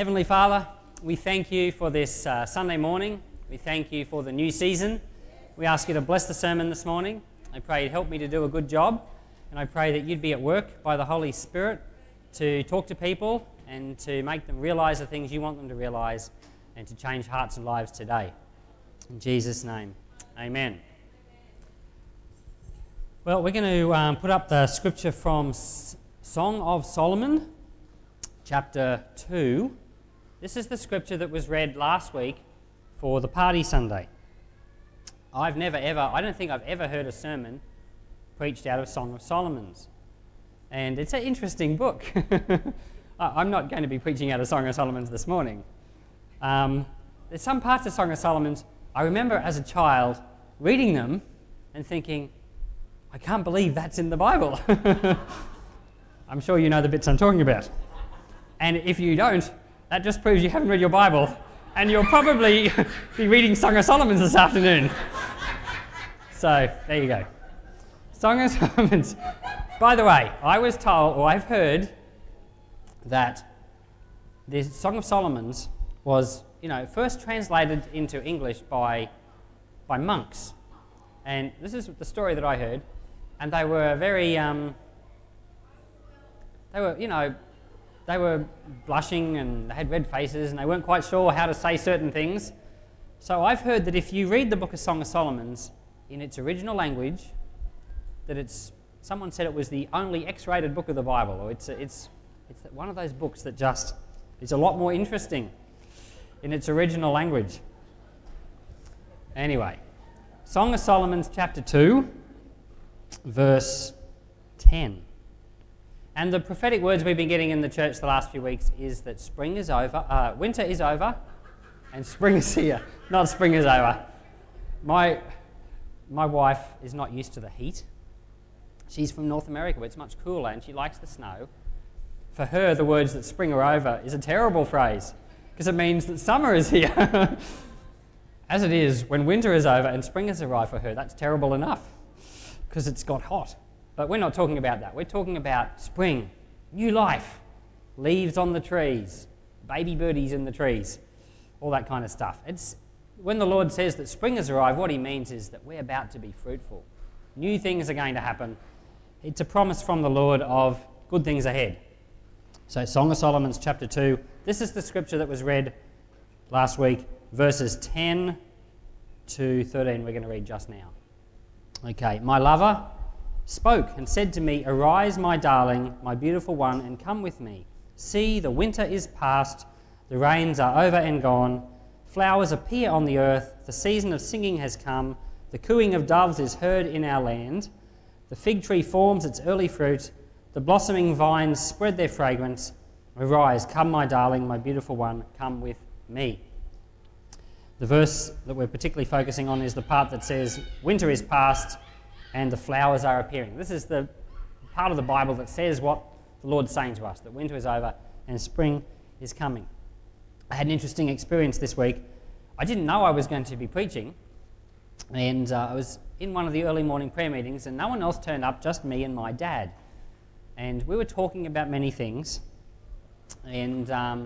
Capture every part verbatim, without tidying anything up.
Heavenly Father, we thank you for this uh, Sunday morning. We thank you for the new season. We ask you to bless the sermon this morning. I pray you'd help me to do a good job, and I pray that you'd be at work by the Holy Spirit to talk to people and to make them realise the things you want them to realise and to change hearts and lives today. In Jesus' name, amen. Well, we're going to um, put up the scripture from S- Song of Solomon, chapter two. This is the scripture that was read last week for the party Sunday. I've never ever, I don't think I've ever heard a sermon preached out of Song of Solomon's. And it's an interesting book. I'm not going to be preaching out of Song of Solomon's this morning. Um, there's some parts of Song of Solomon's I remember as a child reading them and thinking, I can't believe that's in the Bible. I'm sure you know the bits I'm talking about. And if you don't, that just proves you haven't read your Bible, and you'll probably be reading Song of Solomon's this afternoon. So, there you go. Song of Solomon's. By the way, I was told, or I've heard, that the Song of Solomon's was, you know, first translated into English by, by monks. And this is the story that I heard. And they were very, um, they were, you know, they were blushing and they had red faces and they weren't quite sure how to say certain things. So I've heard that if you read the book of Song of Solomon's in its original language, that it's, someone said it was the only X-rated book of the Bible, or it's, it's, it's one of those books that just is a lot more interesting in its original language. Anyway, Song of Solomon's chapter two, verse ten. And the prophetic words we've been getting in the church the last few weeks is that spring is over, uh, winter is over, and spring is here. Not spring is over. My, my wife is not used to the heat. She's from North America, where it's much cooler, and she likes the snow. For her, the words that spring are over is a terrible phrase, because it means that summer is here. As it is, when winter is over and spring has arrived for her, that's terrible enough, because it's got hot. But we're not talking about that. We're talking about spring, new life, leaves on the trees, baby birdies in the trees, all that kind of stuff. It's when the Lord says that spring has arrived, what he means is that we're about to be fruitful. New things are going to happen. It's a promise from the Lord of good things ahead. So Song of Solomon's chapter two, this is the scripture that was read last week, verses ten to thirteen we're going to read just now. Okay, my lover spoke and said to me, arise, my darling, my beautiful one, and come with me. See, the winter is past, the rains are over and gone, flowers appear on the earth, the season of singing has come, the cooing of doves is heard in our land, the fig tree forms its early fruit, the blossoming vines spread their fragrance. Arise, come, my darling, my beautiful one, come with me. The verse that we're particularly focusing on is the part that says, winter is past, and the flowers are appearing. This is the part of the Bible that says what the Lord's saying to us, that winter is over and spring is coming. I had an interesting experience this week. I didn't know I was going to be preaching, and uh, I was in one of the early morning prayer meetings, and no one else turned up, just me and my dad. And we were talking about many things, and um,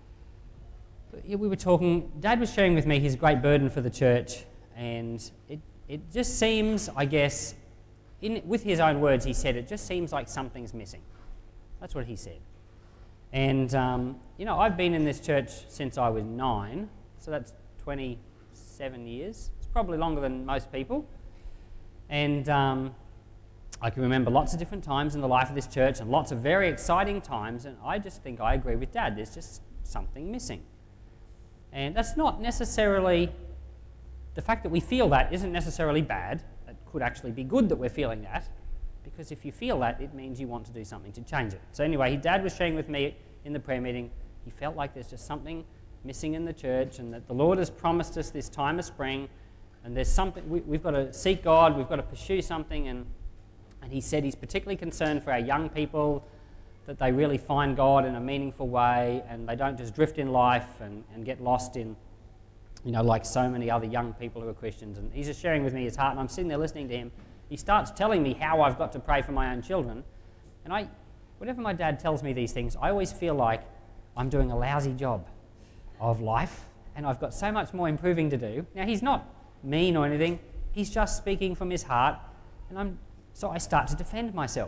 we were talking, Dad was sharing with me his great burden for the church, and it It just seems, I guess, in, with his own words, he said, it just seems like something's missing. That's what he said. And, um, you know, I've been in this church since I was nine, so that's twenty-seven years. It's probably longer than most people. And um, I can remember lots of different times in the life of this church and lots of very exciting times, and I just think I agree with Dad. There's just something missing. And that's not necessarily... The fact that we feel that isn't necessarily bad. It could actually be good that we're feeling that, because if you feel that, it means you want to do something to change it. So anyway, Dad was sharing with me in the prayer meeting, he felt like there's just something missing in the church, and that the Lord has promised us this time of spring, and there's something, we, we've got to seek God, we've got to pursue something, and, and he said he's particularly concerned for our young people, that they really find God in a meaningful way, and they don't just drift in life and, and get lost in, you know, like so many other young people who are Christians. And he's just sharing with me his heart, and I'm sitting there listening to him. He starts telling me how I've got to pray for my own children. And I, whenever my dad tells me these things, I always feel like I'm doing a lousy job of life and I've got so much more improving to do. Now, he's not mean or anything. He's just speaking from his heart. And I'm so I start to defend myself.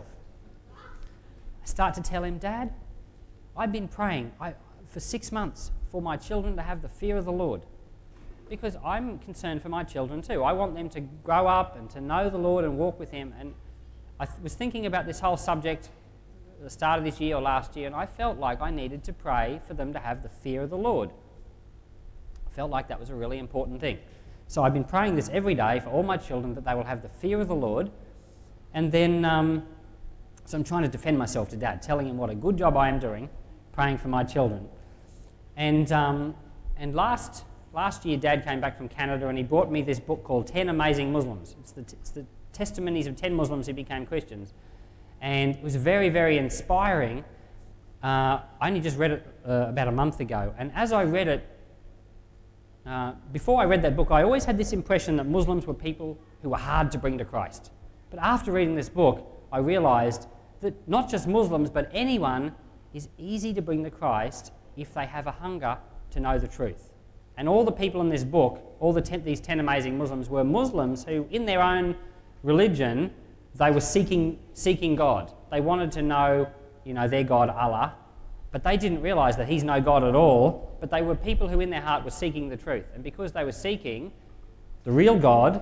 I start to tell him, Dad, I've been praying I, for six months for my children to have the fear of the Lord, because I'm concerned for my children too. I want them to grow up and to know the Lord and walk with him. And I th- was thinking about this whole subject at the start of this year or last year, and I felt like I needed to pray for them to have the fear of the Lord. I felt like that was a really important thing. So I've been praying this every day for all my children, that they will have the fear of the Lord. And then, um, so I'm trying to defend myself to Dad, telling him what a good job I am doing, praying for my children. And um, and last last year, Dad came back from Canada and he brought me this book called ten Amazing Muslims. It's the, t- it's the testimonies of ten Muslims who became Christians. And it was very, very inspiring. Uh, I only just read it uh, about a month ago. And as I read it, uh, before I read that book, I always had this impression that Muslims were people who were hard to bring to Christ. But after reading this book, I realised that not just Muslims, but anyone is easy to bring to Christ if they have a hunger to know the truth. And all the people in this book, all the ten, these ten amazing Muslims, were Muslims who, in their own religion, they were seeking seeking God. They wanted to know, you know, their God, Allah, but they didn't realise that he's no God at all. But they were people who, in their heart, were seeking the truth. And because they were seeking the real God,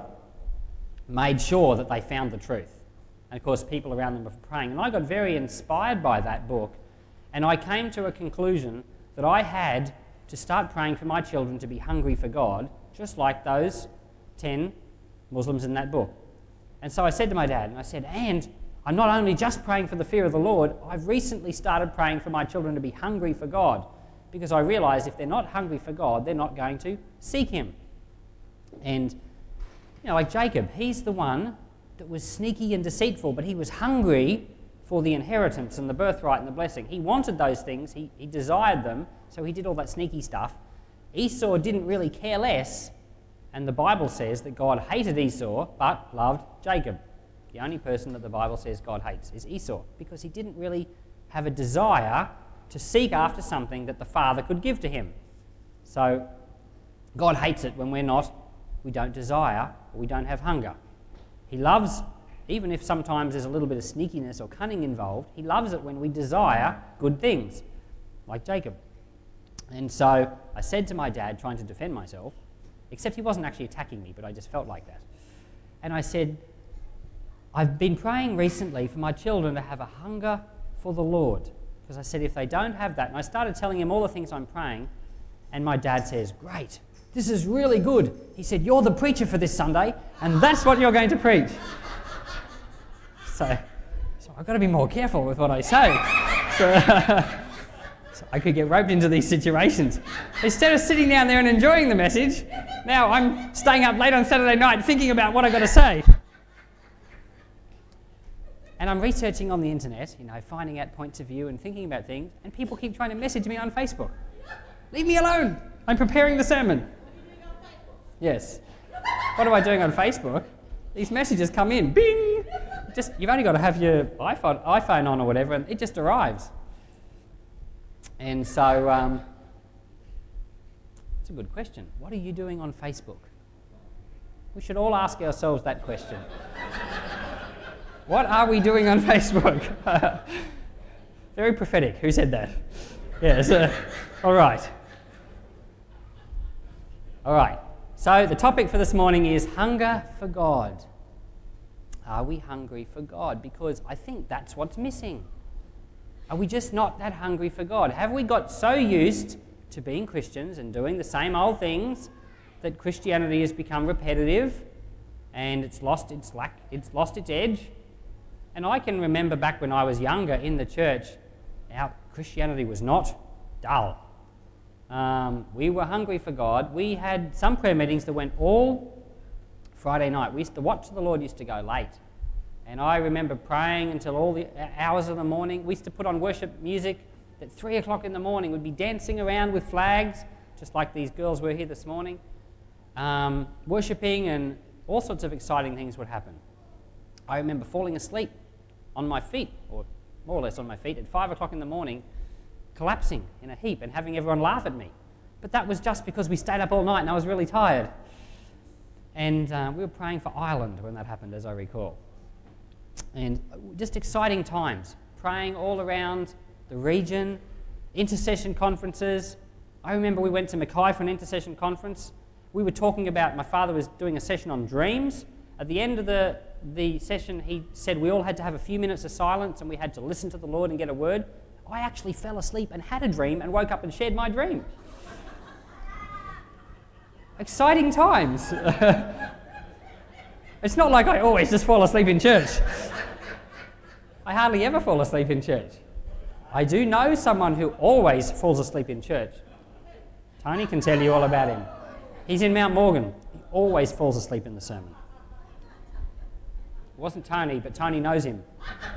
made sure that they found the truth. And of course, people around them were praying. And I got very inspired by that book. And I came to a conclusion that I had to start praying for my children to be hungry for God, just like those ten Muslims in that book. And so I said to my dad, and I said, and I'm not only just praying for the fear of the Lord, I've recently started praying for my children to be hungry for God, because I realised if they're not hungry for God, they're not going to seek him. And, you know, like Jacob, he's the one that was sneaky and deceitful, but he was hungry for the inheritance and the birthright and the blessing. He wanted those things, he, he desired them, so he did all that sneaky stuff. Esau didn't really care less, and the Bible says that God hated Esau, but loved Jacob. The only person that the Bible says God hates is Esau, because he didn't really have a desire to seek after something that the Father could give to him. So God hates it when we're not, we don't desire, or we don't have hunger. He loves, even if sometimes there's a little bit of sneakiness or cunning involved, he loves it when we desire good things, like Jacob. And so I said to my dad, trying to defend myself, except he wasn't actually attacking me, but I just felt like that. And I said, I've been praying recently for my children to have a hunger for the Lord. Because I said, if they don't have that, and I started telling him all the things I'm praying, and my dad says, great, this is really good. He said, you're the preacher for this Sunday, and that's what you're going to preach. So, so I've got to be more careful with what I say. So, so I could get roped into these situations. Instead of sitting down there and enjoying the message, now I'm staying up late on Saturday night thinking about what I've got to say. And I'm researching on the internet, you know, finding out points of view and thinking about things, and people keep trying to message me on Facebook. Leave me alone. I'm preparing the sermon. Yes. What am I doing on Facebook? These messages come in. Bing! Just, you've only got to have your iPhone, iPhone on or whatever, and it just arrives. And so, um, it's a good question. What are you doing on Facebook? We should all ask ourselves that question. What are we doing on Facebook? Very prophetic. Who said that? Yes. Uh, all right. All right. So the topic for this morning is hunger for God. Are we hungry for God? Because I think that's what's missing. Are we just not that hungry for God? Have we got so used to being Christians and doing the same old things that Christianity has become repetitive and it's lost its lack, it's lost its edge? And I can remember back when I was younger in the church, our Christianity was not dull. Um, we were hungry for God. We had some prayer meetings that went all Friday night. We used to watch the Lord used to go late. And I remember praying until all the hours of the morning. We used to put on worship music at three o'clock in the morning. We'd be dancing around with flags, just like these girls were here this morning, um, worshipping, and all sorts of exciting things would happen. I remember falling asleep on my feet, or more or less on my feet, at five o'clock in the morning, collapsing in a heap and having everyone laugh at me. But that was just because we stayed up all night and I was really tired. And uh, we were praying for Ireland when that happened, as I recall. And just exciting times, praying all around the region, intercession conferences. I remember we went to Mackay for an intercession conference. We were talking about, my father was doing a session on dreams. At the end of the, the session, he said we all had to have a few minutes of silence and we had to listen to the Lord and get a word. I actually fell asleep and had a dream and woke up and shared my dream. Exciting times. It's not like I always just fall asleep in church. I hardly ever fall asleep in church. I do know someone who always falls asleep in church. Tony can tell you all about him. He's in Mount Morgan. He always falls asleep in the sermon. It wasn't Tony, but Tony knows him.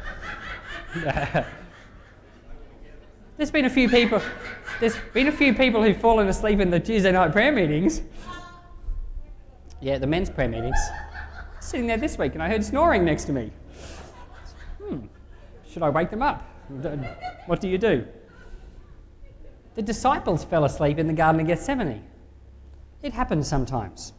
There's been a few people. There's been a few people who've fallen asleep in the Tuesday night prayer meetings. Yeah, the men's prayer meetings. Sitting there this week and I heard snoring next to me. Hmm. Should I wake them up? What do you do? The disciples fell asleep in the Garden of Gethsemane. It happens sometimes.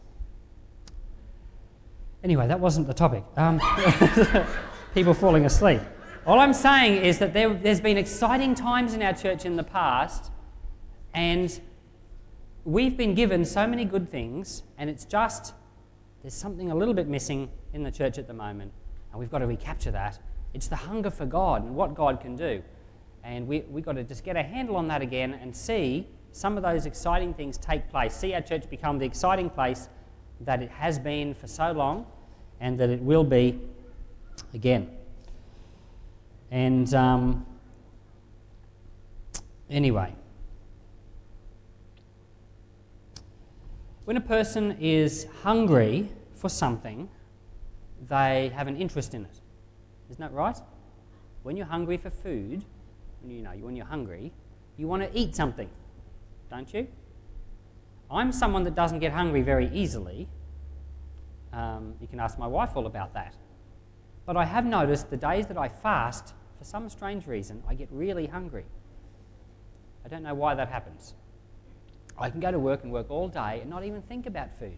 Anyway, that wasn't the topic. Um, people falling asleep. All I'm saying is that there, there's been exciting times in our church in the past, and we've been given so many good things, and it's just, there's something a little bit missing in the church at the moment, and we've got to recapture that. It's the hunger for God and what God can do. And we, we've got to just get a handle on that again and see some of those exciting things take place. See our church become the exciting place that it has been for so long and that it will be again. And um, anyway, when a person is hungry for something, they have an interest in it. Isn't that right? When you're hungry for food, when you know when you're hungry, you want to eat something, don't you? I'm someone that doesn't get hungry very easily. Um, you can ask my wife all about that. But I have noticed the days that I fast, for some strange reason, I get really hungry. I don't know why that happens. I can go to work and work all day and not even think about food.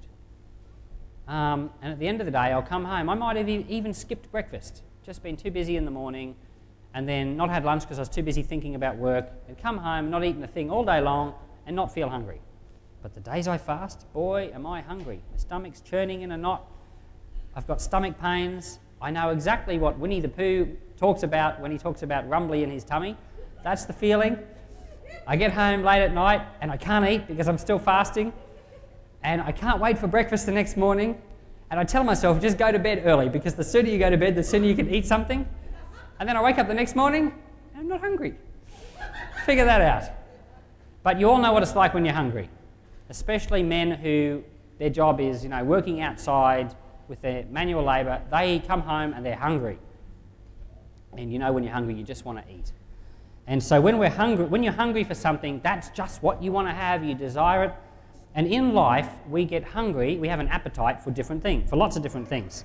Um, and at the end of the day, I'll come home. I might have even skipped breakfast, just been too busy in the morning, and then not had lunch because I was too busy thinking about work, and come home, not eating a thing all day long, and not feel hungry. But the days I fast, boy, am I hungry. My stomach's churning in a knot. I've got stomach pains. I know exactly what Winnie the Pooh talks about when he talks about rumbly in his tummy. That's the feeling. I get home late at night and I can't eat because I'm still fasting, and I can't wait for breakfast the next morning, and I tell myself just go to bed early because the sooner you go to bed, the sooner you can eat something. And then I wake up the next morning and I'm not hungry. Figure that out. But you all know what it's like when you're hungry, especially men who their job is, you know, working outside with their manual labour. They come home and they're hungry. And you know when you're hungry, you just want to eat. And so when we're hungry, when you're hungry for something, that's just what you want to have, you desire it. And in life, we get hungry, we have an appetite for different things, for lots of different things.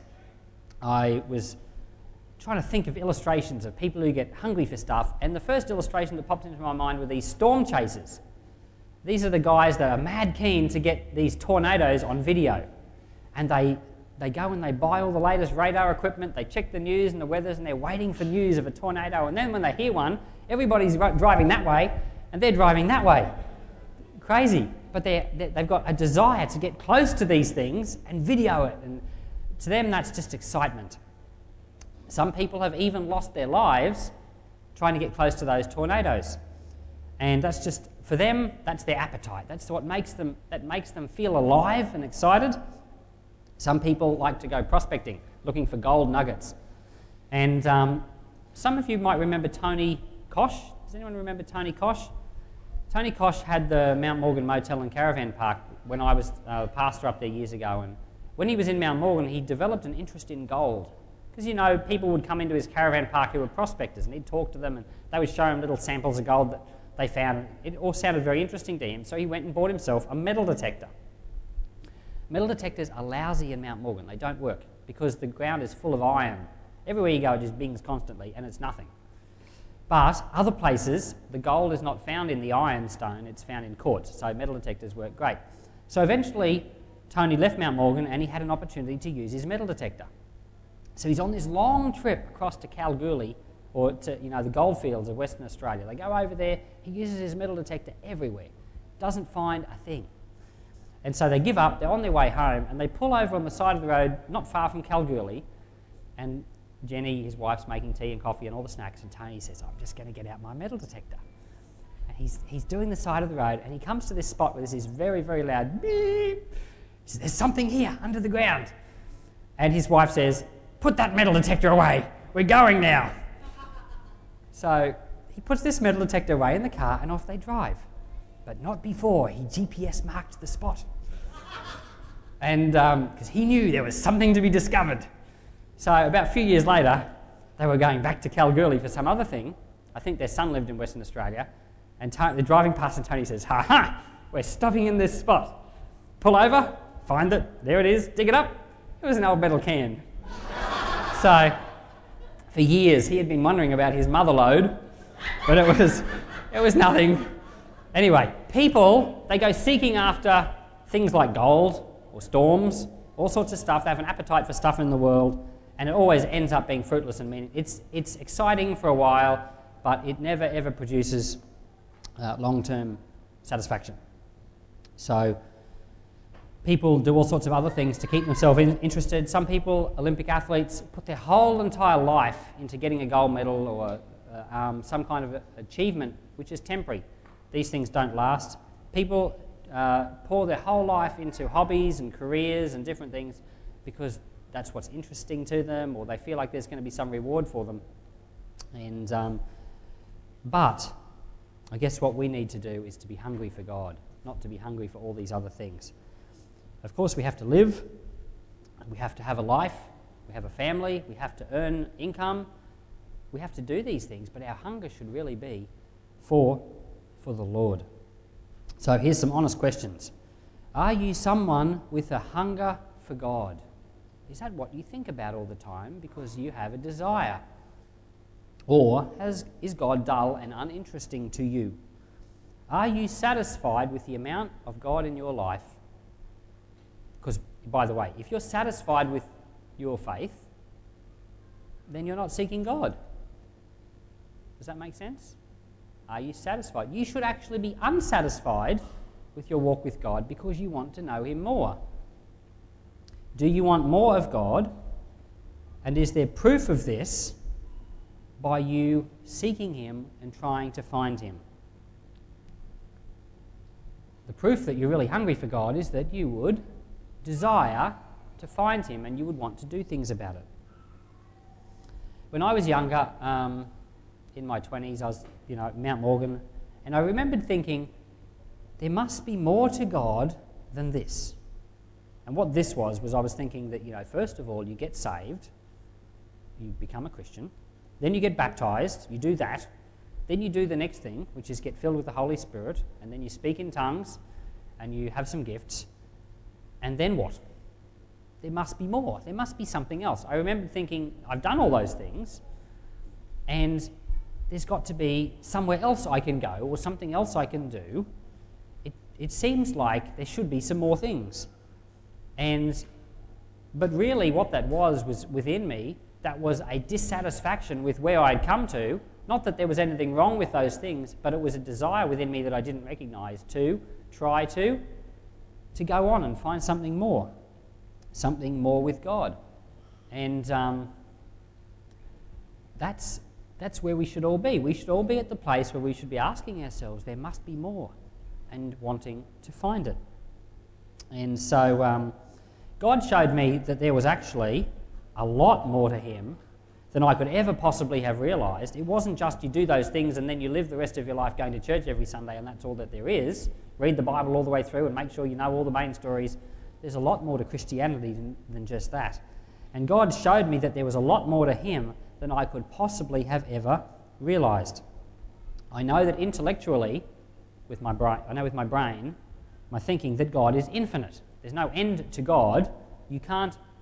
I was trying to think of illustrations of people who get hungry for stuff, and the first illustration that popped into my mind were these storm chasers. These are the guys that are mad keen to get these tornadoes on video. And they They go and they buy all the latest radar equipment, they check the news and the weathers, and they're waiting for news of a tornado. And then when they hear one, everybody's driving that way, and they're driving that way. Crazy. But they're, they've got a desire to get close to these things and video it. And to them, that's just excitement. Some people have even lost their lives trying to get close to those tornadoes. And that's just, for them, that's their appetite. That's what makes them, that makes them feel alive and excited. Some people like to go prospecting, looking for gold nuggets. And um, some of you might remember Tony Kosh. Does anyone remember Tony Kosh? Tony Kosh had the Mount Morgan Motel and Caravan Park when I was a uh, pastor up there years ago. And when he was in Mount Morgan, he developed an interest in gold. Because, you know, people would come into his caravan park who were prospectors, and he'd talk to them, and they would show him little samples of gold that they found. It all sounded very interesting to him, so he went and bought himself a metal detector. Metal detectors are lousy in Mount Morgan. They don't work because the ground is full of iron. Everywhere you go, it just bings constantly, and it's nothing. But other places, the gold is not found in the ironstone, it's found in quartz. So metal detectors work great. So eventually, Tony left Mount Morgan and he had an opportunity to use his metal detector. So he's on this long trip across to Kalgoorlie, or to, you know, the goldfields of Western Australia. They go over there, he uses his metal detector everywhere, doesn't find a thing. And so they give up, they're on their way home, and they pull over on the side of the road, not far from Kalgoorlie, and Jenny, his wife's making tea and coffee and all the snacks, and Tony says, I'm just going to get out my metal detector. And he's, he's doing the side of the road, and he comes to this spot where there's this very, very loud beep. He says, there's something here under the ground. And his wife says, put that metal detector away, we're going now. So he puts this metal detector away in the car, and off they drive. But not before he G P S marked the spot. And because um, he knew there was something to be discovered. So about a few years later, they were going back to Kalgoorlie for some other thing. I think their son lived in Western Australia. And Tony, they're driving past and Tony says, ha ha, we're stopping in this spot. Pull over, find it, there it is, dig it up. It was an old metal can. So for years he had been wondering about his mother lode, but it was, it was nothing. Anyway, people, they go seeking after things like gold or storms, all sorts of stuff. They have an appetite for stuff in the world, and it always ends up being fruitless and meaning. It's, it's exciting for a while, but it never ever produces uh, long-term satisfaction. So people do all sorts of other things to keep themselves in, interested. Some people, Olympic athletes, put their whole entire life into getting a gold medal or uh, um, some kind of achievement which is temporary. These things don't last. People uh, pour their whole life into hobbies and careers and different things because that's what's interesting to them, or they feel like there's going to be some reward for them. And um, but I guess what we need to do is to be hungry for God, not to be hungry for all these other things. Of course, we have to live, we have to have a life, we have a family, we have to earn income, we have to do these things, but our hunger should really be for, for the Lord. So here's some honest questions. Are you someone with a hunger for God? Is that what you think about all the time because you have a desire? Or has, is God dull and uninteresting to you? Are you satisfied with the amount of God in your life? Because, by the way, if you're satisfied with your faith, then you're not seeking God. Does that make sense? Are you satisfied? You should actually be unsatisfied with your walk with God because you want to know Him more. Do you want more of God? And is there proof of this by you seeking Him and trying to find Him? The proof that you're really hungry for God is that you would desire to find Him and you would want to do things about it. When I was younger, um, in my twenties, I was, you know, at Mount Morgan, and I remembered thinking, there must be more to God than this. And what this was, was I was thinking that, you know, first of all, you get saved, you become a Christian, then you get baptized, you do that, then you do the next thing, which is get filled with the Holy Spirit, and then you speak in tongues, and you have some gifts, and then what? There must be more. There must be something else. I remember thinking, I've done all those things, and there's got to be somewhere else I can go, or something else I can do. It, it seems like there should be some more things. And, but really what that was, was within me, that was a dissatisfaction with where I'd come to. Not that there was anything wrong with those things, but it was a desire within me that I didn't recognize to try to, to go on and find something more, something more with God. And um, that's, that's where we should all be. We should all be at the place where we should be asking ourselves, there must be more, and wanting to find it. And so um, God showed me that there was actually a lot more to Him than I could ever possibly have realised. It wasn't just you do those things and then you live the rest of your life going to church every Sunday and that's all that there is. Read the Bible all the way through and make sure you know all the main stories. There's a lot more to Christianity than, than just that. And God showed me that there was a lot more to Him than I could possibly have ever realised. I know that intellectually, with my brain, I know with my brain, my thinking, that God is infinite. There's no end to God. You can't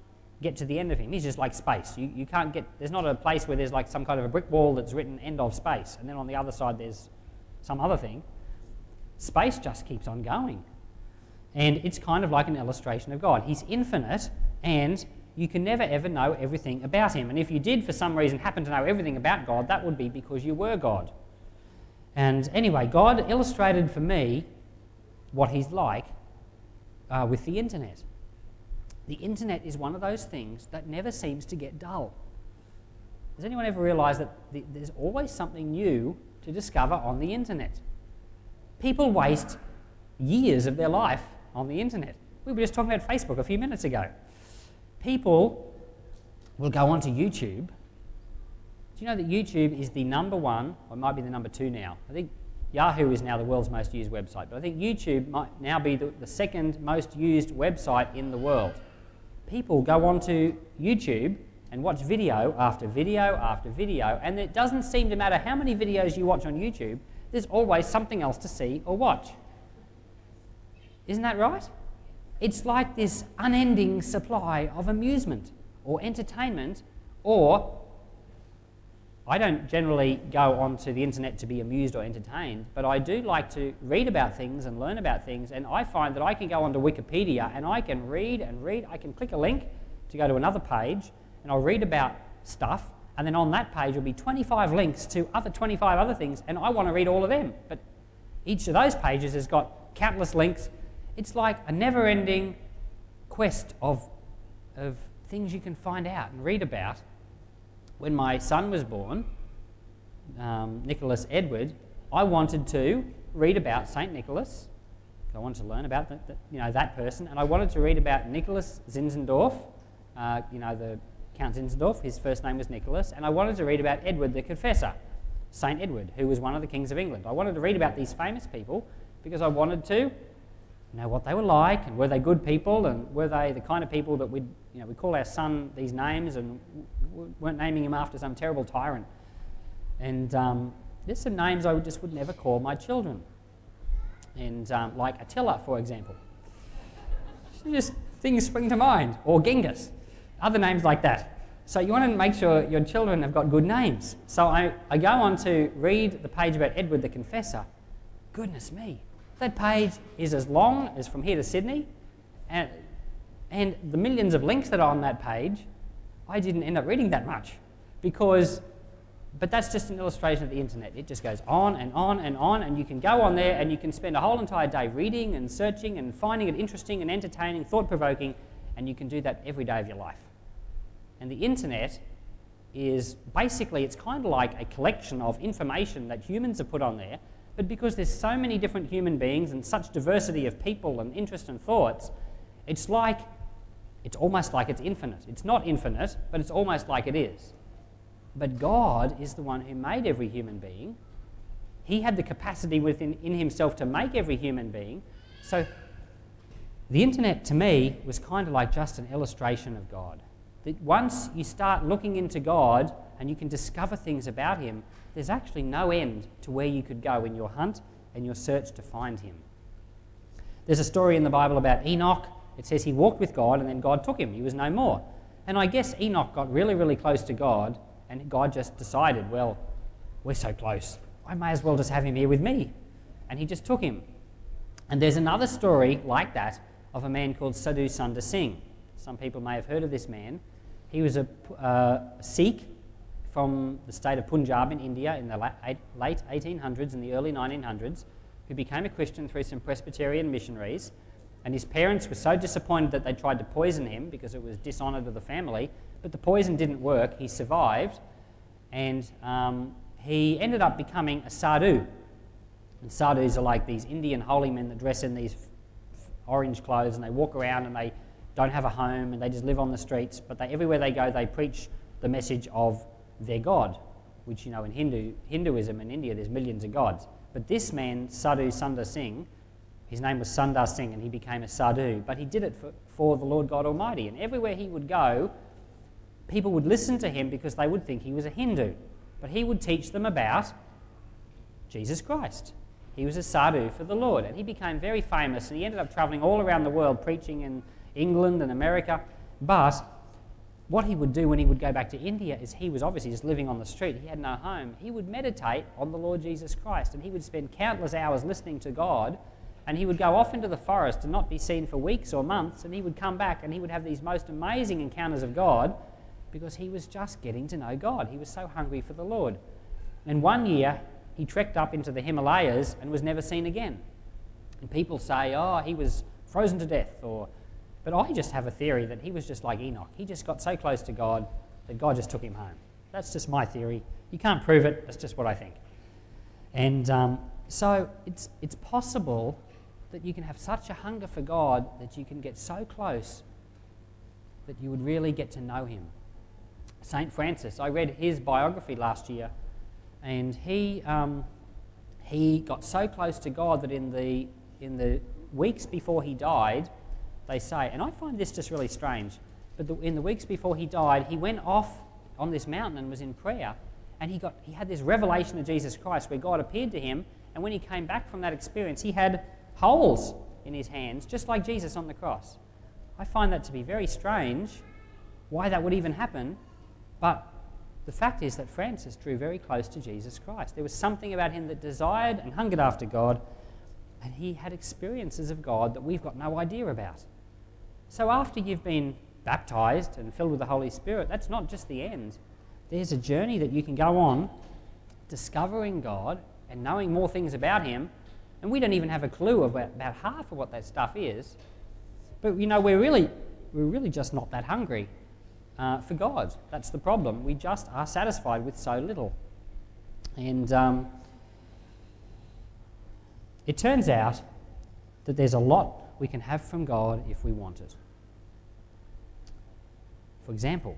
get to the end of him. He's just like space. You, you can't get, there's not a place where there's like some kind of a brick wall that's written end of space, and then on the other side there's some other thing. Space just keeps on going. And it's kind of like an illustration of God. He's infinite, and you can never ever know everything about him. And if you did for some reason happen to know everything about God, that would be because you were God. And anyway, God illustrated for me what he's like uh, with the internet. The internet is one of those things that never seems to get dull. Has anyone ever realised that the, there's always something new to discover on the internet? People waste years of their life on the internet. We were just talking about Facebook a few minutes ago. People will go onto YouTube. Do you know that YouTube is the number one, or it might be the number two now? I think Yahoo is now the world's most used website, but I think YouTube might now be the, the second most used website in the world. People go onto YouTube and watch video after video after video, and it doesn't seem to matter how many videos you watch on YouTube, there's always something else to see or watch. Isn't that right? It's like this unending supply of amusement or entertainment, or I don't generally go onto the internet to be amused or entertained, but I do like to read about things and learn about things, and I find that I can go onto Wikipedia and I can read and read. I can click a link to go to another page, and I'll read about stuff, and then on that page will be twenty-five links to other twenty-five other things, and I want to read all of them. But each of those pages has got countless links. It's like a never-ending quest of, of things you can find out and read about. When my son was born, um, Nicholas Edward, I wanted to read about Saint Nicholas. I wanted to learn about the, the, you know, that person, and I wanted to read about Nicholas Zinzendorf, uh, you know, the Count Zinzendorf. His first name was Nicholas, and I wanted to read about Edward the Confessor, Saint Edward, who was one of the kings of England. I wanted to read about these famous people because I wanted to know what they were like, and were they good people, and were they the kind of people that we'd, you know, we call our son these names and w- weren't naming him after some terrible tyrant. And um, there's some names I would just would never call my children. And um, like Attila, for example. Just things spring to mind. Or Genghis. Other names like that. So you want to make sure your children have got good names. So I, I go on to read the page about Edward the Confessor. Goodness me. That page is as long as from here to Sydney, and, and the millions of links that are on that page, I didn't end up reading that much. Because, but that's just an illustration of the internet. It just goes on and on and on, and you can go on there and you can spend a whole entire day reading and searching and finding it interesting and entertaining, thought-provoking, and you can do that every day of your life. And the internet is basically, it's kind of like a collection of information that humans have put on there, but because there's so many different human beings and such diversity of people and interests and thoughts, it's like, it's almost like it's infinite. It's not infinite, but it's almost like it is. But God is the one who made every human being. He had the capacity within in himself to make every human being. So the internet, to me, was kind of like just an illustration of God. That once you start looking into God and you can discover things about him, there's actually no end to where you could go in your hunt and your search to find him. There's a story in the Bible about Enoch. It says he walked with God and then God took him. He was no more. And I guess Enoch got really, really close to God, and God just decided, well, we're so close, I may as well just have him here with me. And he just took him. And there's another story like that of a man called Sadhu Sundar Singh. Some people may have heard of this man. He was a uh, Sikh from the state of Punjab in India in the late eighteen hundreds and the early nineteen hundreds, who became a Christian through some Presbyterian missionaries. And his parents were so disappointed that they tried to poison him because it was dishonour to the family, but the poison didn't work. He survived, and um, he ended up becoming a sadhu. And sadhus are like these Indian holy men that dress in these f- orange clothes, and they walk around and they don't have a home and they just live on the streets, but they, everywhere they go they preach the message of their God, which, you know, in Hindu Hinduism in India there's millions of gods. But this man, Sadhu Sundar Singh, his name was Sundar Singh, and he became a sadhu, but he did it for, for the Lord God Almighty. And everywhere he would go, people would listen to him because they would think he was a Hindu. But he would teach them about Jesus Christ. He was a sadhu for the Lord, and he became very famous, and he ended up travelling all around the world preaching in England and America. But what he would do when he would go back to India is he was obviously just living on the street. He had no home. He would meditate on the Lord Jesus Christ, and he would spend countless hours listening to God, and he would go off into the forest and not be seen for weeks or months, and he would come back and he would have these most amazing encounters of God because he was just getting to know God. He was so hungry for the Lord. And one year, he trekked up into the Himalayas and was never seen again. And people say, oh, he was frozen to death, or... But I just have a theory that he was just like Enoch. He just got so close to God that God just took him home. That's just my theory. You can't prove it. That's just what I think. And um, so it's it's possible that you can have such a hunger for God that you can get so close that you would really get to know him. Saint Francis, I read his biography last year, and he um, he got so close to God that in the in the weeks before he died, they say, and I find this just really strange, but the, in the weeks before he died, he went off on this mountain and was in prayer, and he got he had this revelation of Jesus Christ where God appeared to him, and when he came back from that experience, he had holes in his hands, just like Jesus on the cross. I find that to be very strange, why that would even happen, but the fact is that Francis drew very close to Jesus Christ. There was something about him that desired and hungered after God, and he had experiences of God that we've got no idea about. So after you've been baptized and filled with the Holy Spirit, that's not just the end. There's a journey that you can go on discovering God and knowing more things about him, and we don't even have a clue about, about half of what that stuff is. But you know, we're really, we're really just not that hungry uh, for God. That's the problem. We just are satisfied with so little. And um, it turns out that there's a lot we can have from God if we want it. For example,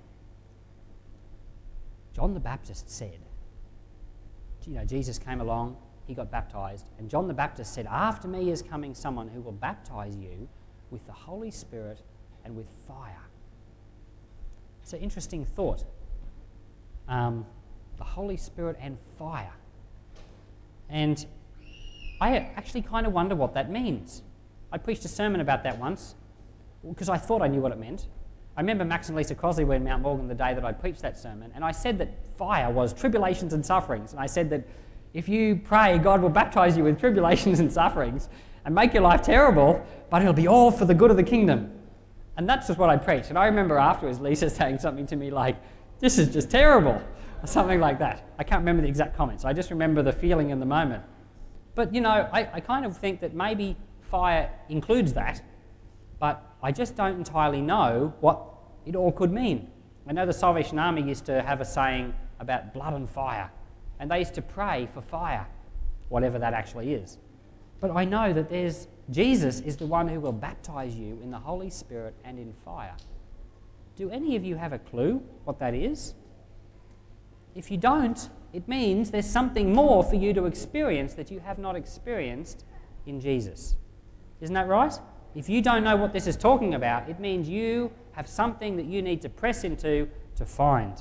John the Baptist said, you know, Jesus came along, he got baptized, and John the Baptist said, after me is coming someone who will baptize you with the Holy Spirit and with fire. It's an interesting thought. Um, the Holy Spirit and fire. And I actually kind of wonder what that means. I preached a sermon about that once because I thought I knew what it meant. I remember Max and Lisa Crosley were in Mount Morgan the day that I preached that sermon, and I said that fire was tribulations and sufferings. And I said that if you pray, God will baptize you with tribulations and sufferings and make your life terrible, but it'll be all for the good of the kingdom. And that's just what I preached. And I remember afterwards Lisa saying something to me like, this is just terrible, or something like that. I can't remember the exact comments. I just remember the feeling in the moment. But, you know, I, I kind of think that maybe fire includes that, but I just don't entirely know what it all could mean. I know the Salvation Army used to have a saying about blood and fire, and they used to pray for fire, whatever that actually is. But I know that there's Jesus is the one who will baptize you in the Holy Spirit and in fire. Do any of you have a clue what that is? If you don't, it means there's something more for you to experience that you have not experienced in Jesus. Isn't that right? If you don't know what this is talking about, it means you have something that you need to press into to find.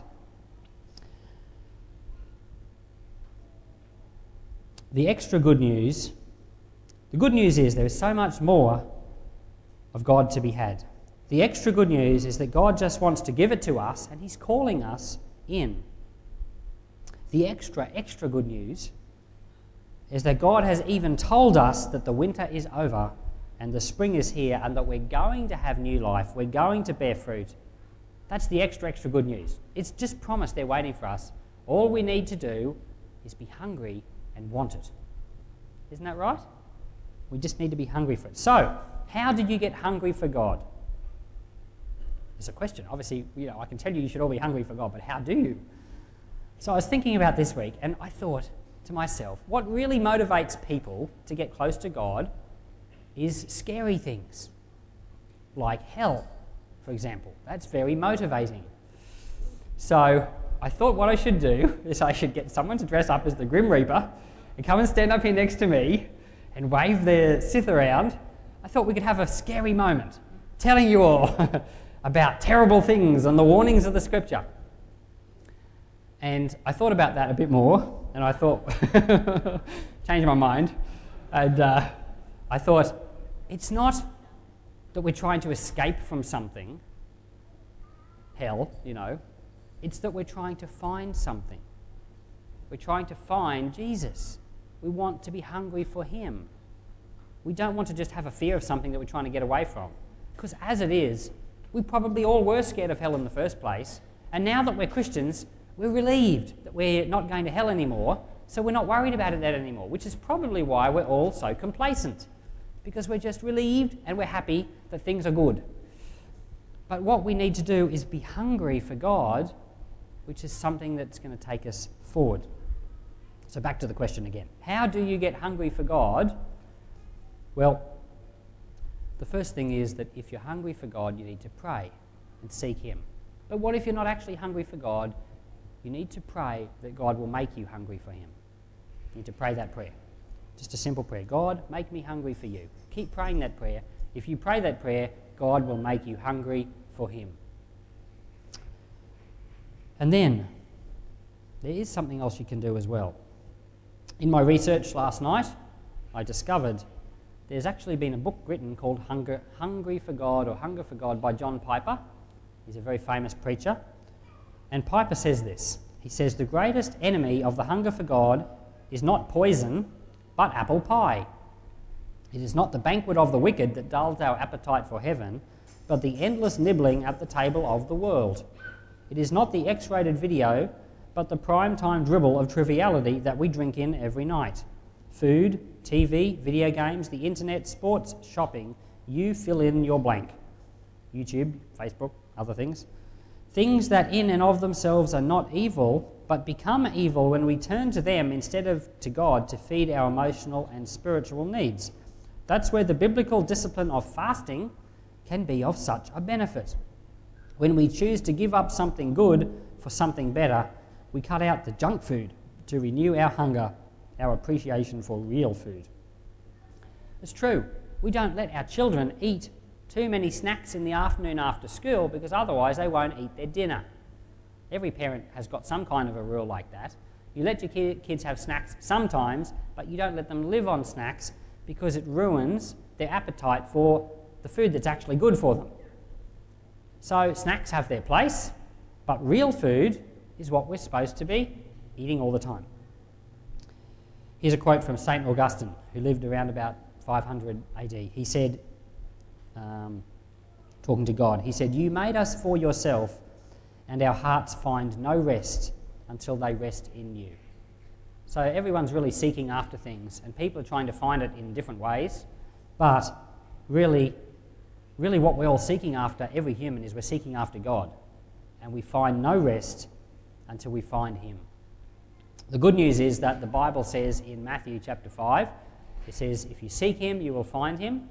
The extra good news, the good news is there is so much more of God to be had. The extra good news is that God just wants to give it to us, and he's calling us in. The extra, extra good news is that God has even told us that the winter is over and the spring is here and that we're going to have new life, we're going to bear fruit. That's the extra, extra good news. It's just promised there waiting for us. All we need to do is be hungry and want it. Isn't that right? We just need to be hungry for it. So, how did you get hungry for God? It's a question. Obviously, you know, I can tell you you should all be hungry for God, but how do you? So I was thinking about this week, and I thought to myself, what really motivates people to get close to God is scary things, like hell, for example. That's very motivating. So I thought what I should do is I should get someone to dress up as the Grim Reaper and come and stand up here next to me and wave their scythe around. I thought we could have a scary moment, telling you all about terrible things and the warnings of the Scripture. And I thought about that a bit more, and I thought, changed my mind, and uh, I thought, it's not that we're trying to escape from something. hell, you know. It's that we're trying to find something. We're trying to find Jesus. We want to be hungry for him. We don't want to just have a fear of something that we're trying to get away from. Because as it is, we probably all were scared of hell in the first place. And now that we're Christians, we're relieved that we're not going to hell anymore. So we're not worried about it that anymore, which is probably why we're all so complacent. Because we're just relieved and we're happy that things are good. But what we need to do is be hungry for God, which is something that's going to take us forward. So back to the question again. How do you get hungry for God? Well, the first thing is that if you're hungry for God, you need to pray and seek him. But what if you're not actually hungry for God? You need to pray that God will make you hungry for him. You need to pray that prayer. Just a simple prayer. God, make me hungry for you. Keep praying that prayer. If you pray that prayer, God will make you hungry for him. And then, there is something else you can do as well. In my research last night, I discovered there's actually been a book written called Hunger, Hungry for God or Hunger for God by John Piper. He's a very famous preacher. And Piper says this. He says, the greatest enemy of the hunger for God is not poison, but apple pie. It is not the banquet of the wicked that dulls our appetite for heaven, but the endless nibbling at the table of the world. It is not the X-rated video, but the prime-time dribble of triviality that we drink in every night. Food, T V, video games, the internet, sports, shopping, you fill in your blank. YouTube, Facebook, other things. Things that in and of themselves are not evil, but become evil when we turn to them instead of to God to feed our emotional and spiritual needs. That's where the biblical discipline of fasting can be of such a benefit. When we choose to give up something good for something better, we cut out the junk food to renew our hunger, our appreciation for real food. It's true, we don't let our children eat too many snacks in the afternoon after school because otherwise they won't eat their dinner. Every parent has got some kind of a rule like that. You let your ki- kids have snacks sometimes, but you don't let them live on snacks because it ruins their appetite for the food that's actually good for them. So snacks have their place, but real food is what we're supposed to be eating all the time. Here's a quote from Saint Augustine, who lived around about five hundred A D. He said, um, talking to God, he said, "You made us for yourself, and our hearts find no rest until they rest in you." So everyone's really seeking after things, and people are trying to find it in different ways, but really, really what we're all seeking after, every human, is we're seeking after God, and we find no rest until we find him. The good news is that the Bible says in Matthew chapter five, it says, if you seek him, you will find him.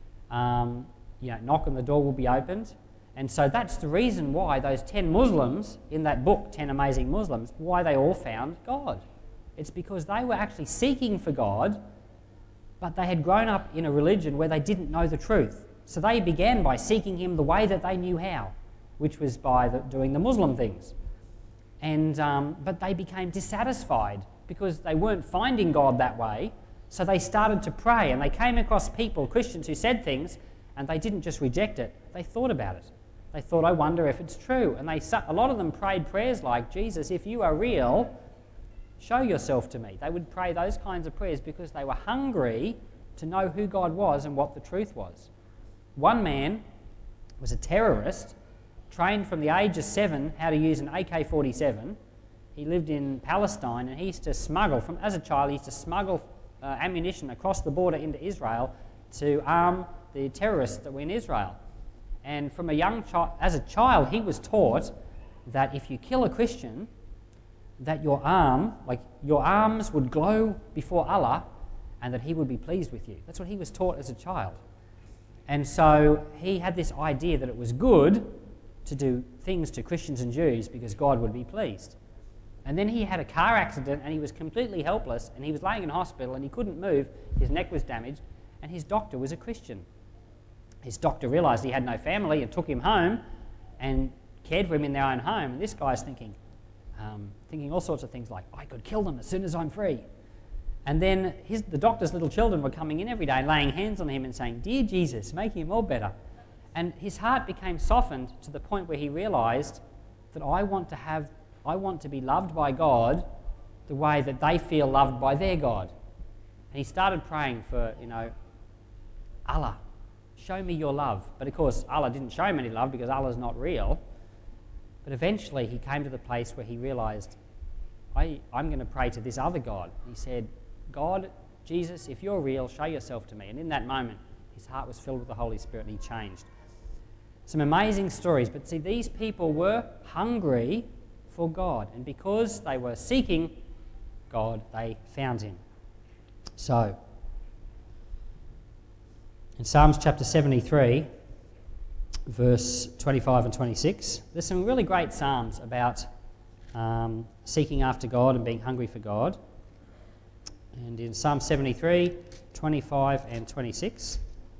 Um, you know, knock and the door will be opened. And so that's the reason why those ten Muslims in that book, ten Amazing Muslims, why they all found God. It's because they were actually seeking for God, but they had grown up in a religion where they didn't know the truth. So they began by seeking him the way that they knew how, which was by the, doing the Muslim things. And um, but they became dissatisfied because they weren't finding God that way. So they started to pray, and they came across people, Christians, who said things, and they didn't just reject it. They thought about it. They thought, I wonder if it's true. And they, a lot of them prayed prayers like, Jesus, if you are real, show yourself to me. They would pray those kinds of prayers because they were hungry to know who God was and what the truth was. One man was a terrorist, trained from the age of seven how to use an A K forty-seven. He lived in Palestine, and he used to smuggle, from as a child, he used to smuggle uh, ammunition across the border into Israel to arm the terrorists that were in Israel. And from a young child, as a child, he was taught that if you kill a Christian, that your arm, like your arms would glow before Allah, and that he would be pleased with you. That's what he was taught as a child. And so he had this idea that it was good to do things to Christians and Jews because God would be pleased. And then he had a car accident, and he was completely helpless, and he was laying in hospital, and he couldn't move, his neck was damaged, and his doctor was a Christian. His doctor realised he had no family and took him home and cared for him in their own home. And this guy's thinking, um, thinking all sorts of things like, I could kill them as soon as I'm free. And then his, the doctor's little children were coming in every day and laying hands on him and saying, Dear Jesus, make him all better. And his heart became softened to the point where he realized that I want to have, I want to be loved by God the way that they feel loved by their God. And he started praying for, you know, Allah, show me your love. But of course, Allah didn't show him any love because Allah's not real. But eventually he came to the place where he realized, I, I'm going to pray to this other God. He said, God, Jesus, if you're real, show yourself to me. And in that moment, his heart was filled with the Holy Spirit and he changed. Some amazing stories. But see, these people were hungry for God. And because they were seeking God, they found him. So, in Psalms chapter seventy-three, verse twenty-five and twenty-six, there's some really great psalms about um, seeking after God and being hungry for God. And in Psalm seventy-three, twenty-five and twenty-six,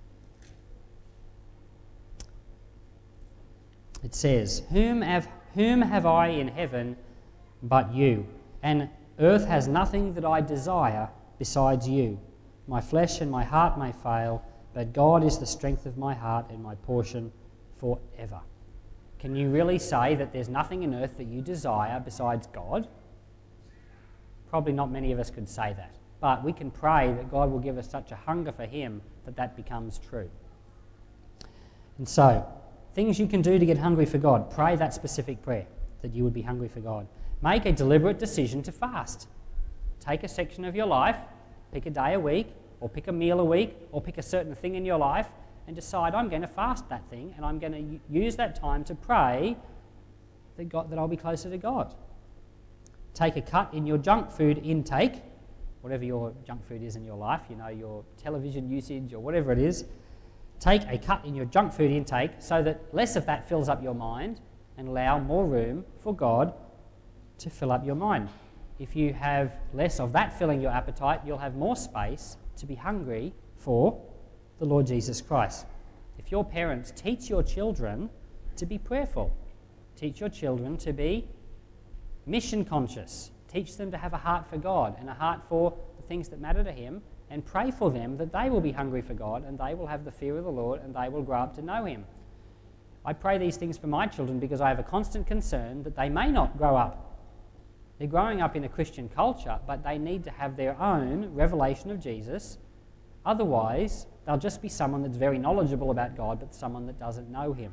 it says, Whom have, whom have I in heaven but you? And earth has nothing that I desire besides you. My flesh and my heart may fail, but God is the strength of my heart and my portion forever. Can you really say that there's nothing in earth that you desire besides God? Probably not many of us could say that. But we can pray that God will give us such a hunger for him that that becomes true. And so, things you can do to get hungry for God. Pray that specific prayer, that you would be hungry for God. Make a deliberate decision to fast. Take a section of your life, pick a day a week, or pick a meal a week, or pick a certain thing in your life, and decide, I'm going to fast that thing, and I'm going to use that time to pray that, God, that I'll be closer to God. Take a cut in your junk food intake, whatever your junk food is in your life, you know, your television usage or whatever it is. Take a cut in your junk food intake so that less of that fills up your mind and allow more room for God to fill up your mind. If you have less of that filling your appetite, you'll have more space to be hungry for the Lord Jesus Christ. If your parents, teach your children to be prayerful. Teach your children to be mission conscious. Teach them to have a heart for God and a heart for the things that matter to him, and pray for them that they will be hungry for God and they will have the fear of the Lord and they will grow up to know him. I pray these things for my children because I have a constant concern that they may not grow up. They're growing up in a Christian culture, but they need to have their own revelation of Jesus. Otherwise, they'll just be someone that's very knowledgeable about God, but someone that doesn't know him.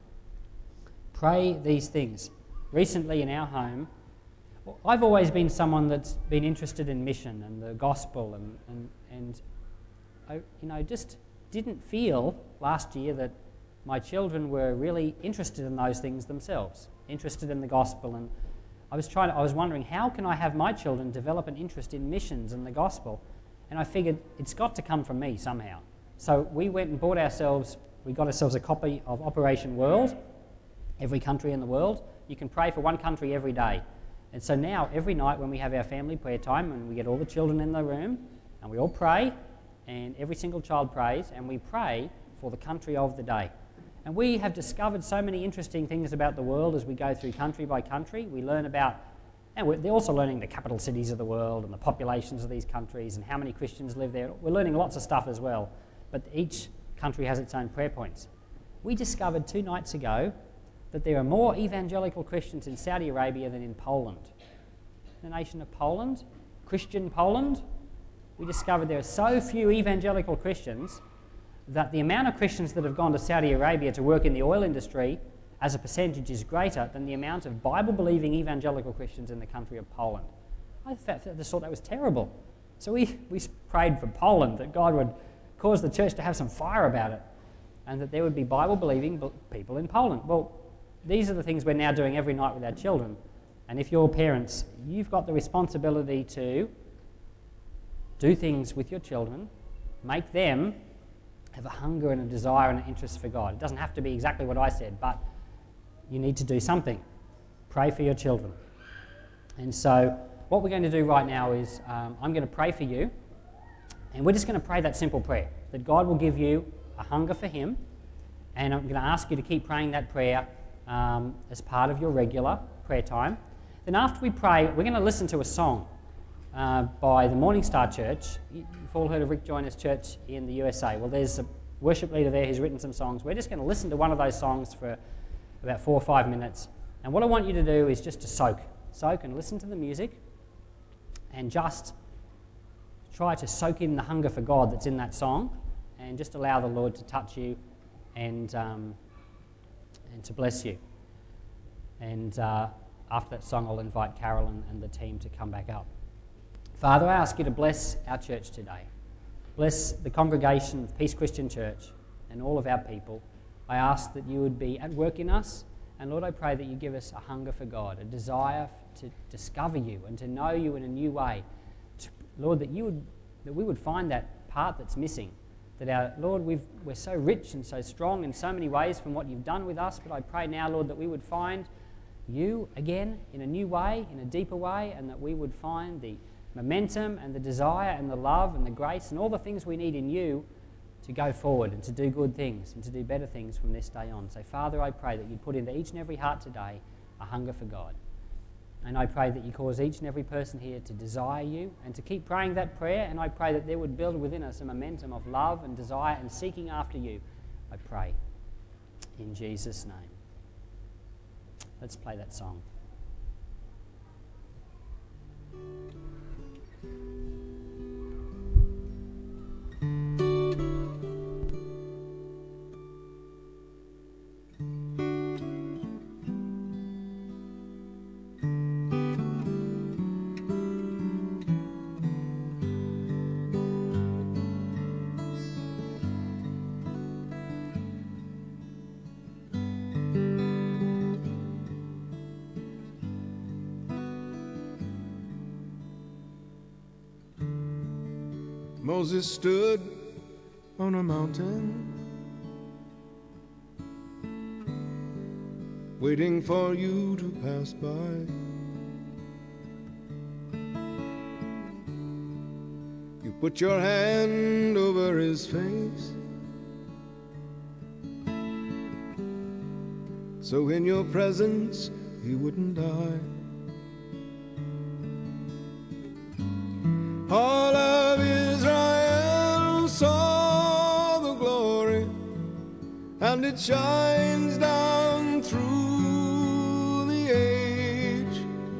Pray these things. Recently in our home, I've always been someone that's been interested in mission and the gospel, and, and, and I, you know, just didn't feel last year that my children were really interested in those things themselves, interested in the gospel. And I was trying to, I was wondering, how can I have my children develop an interest in missions and the gospel? And I figured it's got to come from me somehow. So we went and bought ourselves, we got ourselves a copy of Operation World, every country in the world. You can pray for one country every day. And so now, every night when we have our family prayer time, and we get all the children in the room, and we all pray, and every single child prays, and we pray for the country of the day. And we have discovered so many interesting things about the world as we go through country by country. We learn about, and we're, they're also learning the capital cities of the world and the populations of these countries and how many Christians live there. We're learning lots of stuff as well, but each country has its own prayer points. We discovered two nights ago that there are more evangelical Christians in Saudi Arabia than in Poland. The nation of Poland, Christian Poland, we discovered there are so few evangelical Christians that the amount of Christians that have gone to Saudi Arabia to work in the oil industry as a percentage is greater than the amount of Bible-believing evangelical Christians in the country of Poland. I just thought that was terrible. So we, we prayed for Poland, that God would cause the church to have some fire about it, and that there would be Bible-believing people in Poland. Well, these are the things we're now doing every night with our children. And if you're parents, you've got the responsibility to do things with your children, make them have a hunger and a desire and an interest for God. It doesn't have to be exactly what I said, but you need to do something. Pray for your children. And so what we're going to do right now is um, I'm going to pray for you, and we're just going to pray that simple prayer, that God will give you a hunger for him, and I'm going to ask you to keep praying that prayer um, as part of your regular prayer time. Then after we pray, we're going to listen to a song uh, by the Morning Star Church. You've all heard of Rick Joyner's church in the U S A. Well, there's a worship leader there who's written some songs. We're just going to listen to one of those songs for about four or five minutes. And what I want you to do is just to soak. Soak and listen to the music and just try to soak in the hunger for God that's in that song and just allow the Lord to touch you and, um, and to bless you. And uh, after that song, I'll invite Carolyn and the team to come back up. Father, I ask you to bless our church today. Bless the congregation of Peace Christian Church and all of our people. I ask that you would be at work in us. And Lord, I pray that you give us a hunger for God, a desire to discover you and to know you in a new way. To, Lord, that you would, that we would find that part that's missing. That our Lord, we've, we're so rich and so strong in so many ways from what you've done with us. But I pray now, Lord, that we would find you again in a new way, in a deeper way, and that we would find the momentum and the desire and the love and the grace and all the things we need in you to go forward and to do good things and to do better things from this day on. So, Father, I pray that you put into each and every heart today a hunger for God. And I pray that you cause each and every person here to desire you and to keep praying that prayer. And I pray that there would build within us a momentum of love and desire and seeking after you. I pray in Jesus' name. Let's play that song. Moses stood on a mountain, waiting for you to pass by. You put your hand over his face, so in your presence he wouldn't die. All of Israel saw the glory, and it shines down through the age.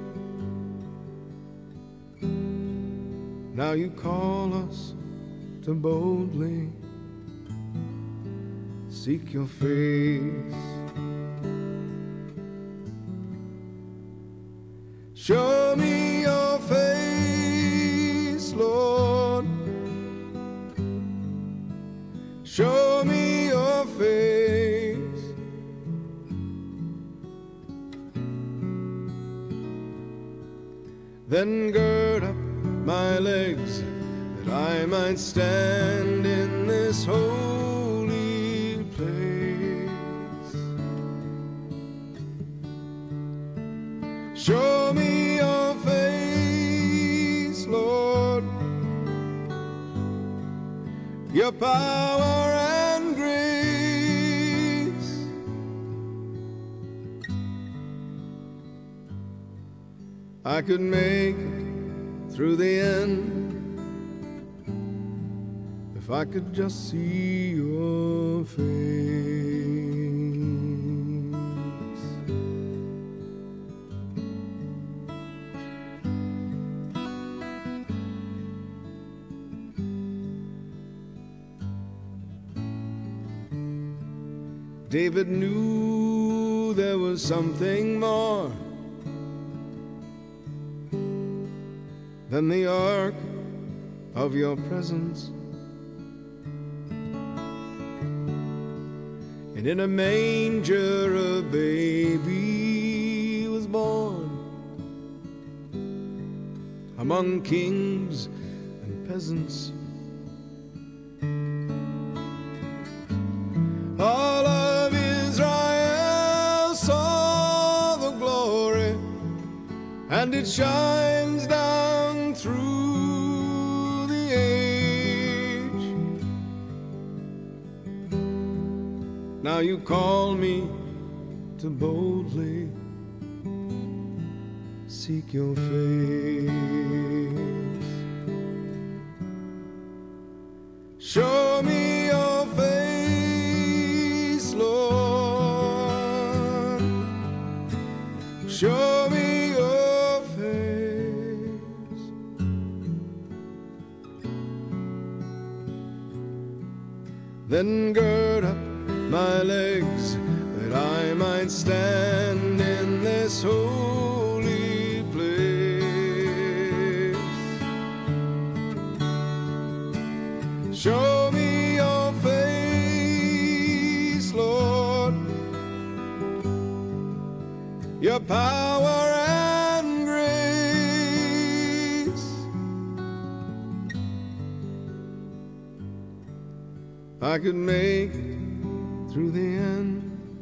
Now you call us to boldly seek your face. Show me your face, Lord. Show me your face. Then gird up my legs, that I might stand in this holy place. Show me your face, Lord, your power and grace. I could make it through the end if I could just see your face. David knew there was something more than the ark of your presence. And in a manger a baby was born, among kings and peasants. All of Israel saw the glory, and it shines down through the age. Now you call me to boldly seek your face. Show me your face, then gird up my legs, that I might stand in this holy place. Show me your face, Lord, your power and grace. I could make it through the end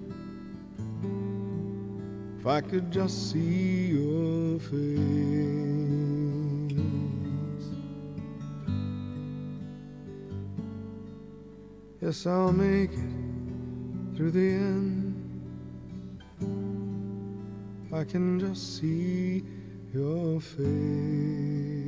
if I could just see your face. Yes, I'll make it through the end if I can just see your face.